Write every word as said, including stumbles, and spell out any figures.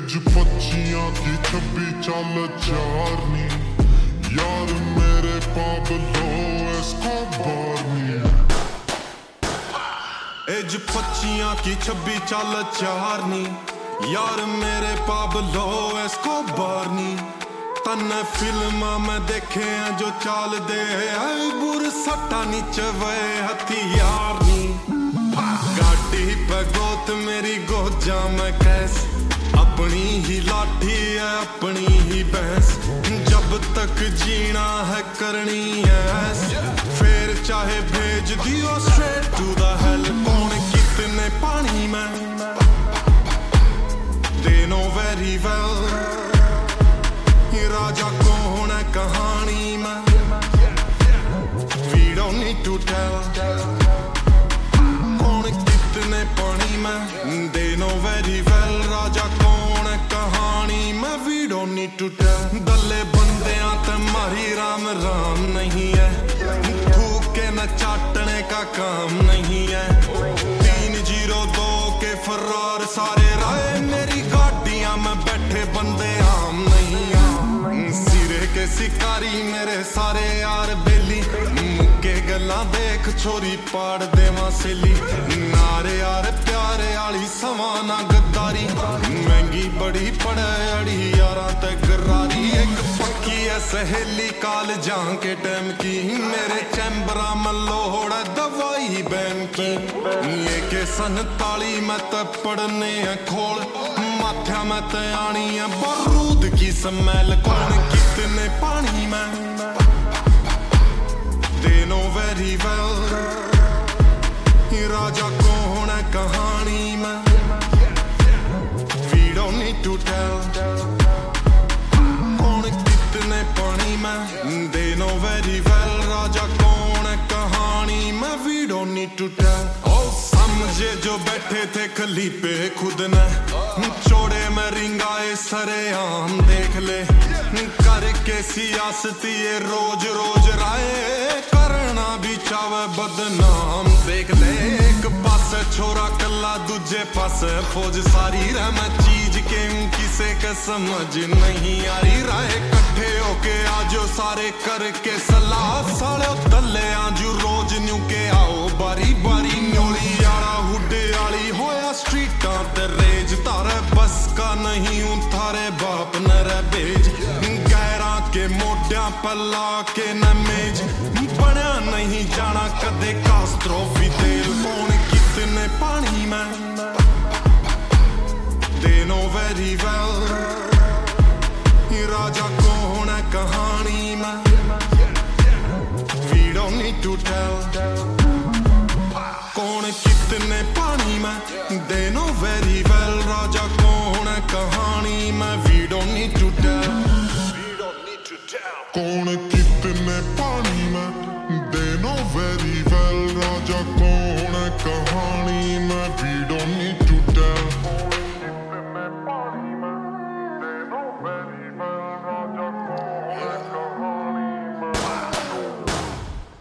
As पच्चियां की छब्बी चाल चारनी यार मेरे पाबलो एस्कोबार नी। एज पच्चियां की छब्बी चाल चारनी यार मेरे पाबलो एस्कोबार नी। तन्ने फिल्म में देखे हैं जो चाल दे बुर सट्टा नीचे वे हथियार नी। गाड़ी पे गोत मेरी गोजा में कैस अपनी ही लाठी है अपनी ही भैंस। जब तक जीना है करनी है फिर चाहे भेज दियो स्ट्रेट टू द हेल। कौन कितने पानी में दे नो वेरी वेल राजा कौन है कहानी में we don't need to tell. कितने पानी में दे नो वेरी वेल राजा कौन है कहानी में we don't need to tell. दल्ले बंदियां ते मारी राम राम नहीं है थूक के न चाटने का काम नहीं है। तीन जीरो दो के फरार सारे राय मेरी गाड़ियां में बैठे बंदे आम नहीं है। सिरे के शिकारी मेरे सारे यार बेली मुक्के गल्ला देख छोरी पाड़ देवा सेली। नारे यार प्यारे आली समाना गद्दारी महंगी बड़ी पड़े अड़ी यारा ते गरारी। एक पक्की है सहेली काल जां के टाइम की मेरे चैम्बरा में लोड़ दवाई बैन की। ये के संताली में ते पड़ने हैं खोल माथ्या में ते आनी है बारूद की स्मेल। कौन कितने पानी में दे नो वेरी वेल राजा कौन है कहानी में we don't need to tell. कौन कितने पानी में दे नो वेरी वेल राजा कौन है कहानी में we don't need to tell. ओ समझे जो बैठे थे खलीफे खुद ने चौड़े में रिंगाए सरे आम देख ले करके सियासती ये रोज रोज राय करना भी चावे बदनाम देख ले। एक पास छोरा कल्ला दूजे पास फौज सारी रह मैं चीज के किसे के समझ नहीं आ रही। राय कट्ठे होके आजो सारे करके सलाह साले दल्ले आजू रोज न्यू के आओ बारी बारी। न्योली यारा हुडे आली होया स्ट्रीटा ते रेज तारे बस का नहीं हूं थारे बाप न रे बेज। गैरा के मोड्या पला के न मेज बनया नहीं जाना कदे कास्ट्रो फिदेल। कौन कितने पानी में दे नो वेरी वेल राजा कौन है कहानी में we don't need to tell. कौन कितने पानी में दे नो वेरी वेल राजा कौन है कहानी में we don't need to tell. कौन